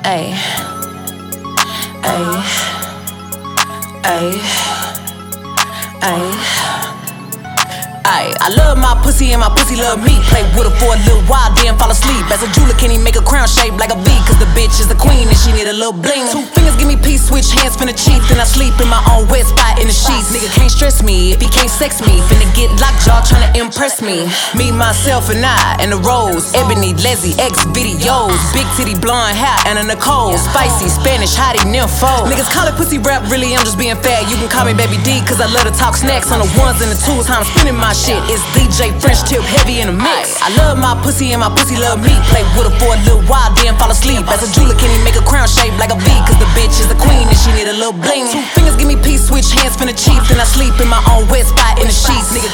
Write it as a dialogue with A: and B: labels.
A: Ayy, ayy, ayy, ayy. I love my pussy and my pussy love me. Play with her for a little while, then fall asleep. As a jeweler, can he make a crown shaped like a V? Cause the bitch is the queen and she need a little bling. 2 fingers give me peace, switch hands finna cheat. Then I sleep in my own wet spot in the sheets. Nigga can't stress me if he can't sex me. Finna get lockjaw tryna impress me. Me, myself, and I, and the Rose. Ebony, Leslie, X videos. Big titty, blonde hair, Anna Nicole. Spicy, Spanish, hottie, nympho. Niggas call it pussy rap, really I'm just being fat. You can call me Baby D, cause I love to talk snacks. On the ones and the twos, how I'm spinning my shit. It's DJ French tip heavy in the mix. I love my pussy and my pussy love me. Play with her for a little while, then fall asleep. As a jeweler, can he make a crown shaped like a V? Cause the bitch is the queen and she need a little bling. 2 fingers give me peace, switch hands finna cheat. Then I sleep in my own wet spot in the sheets. Nigga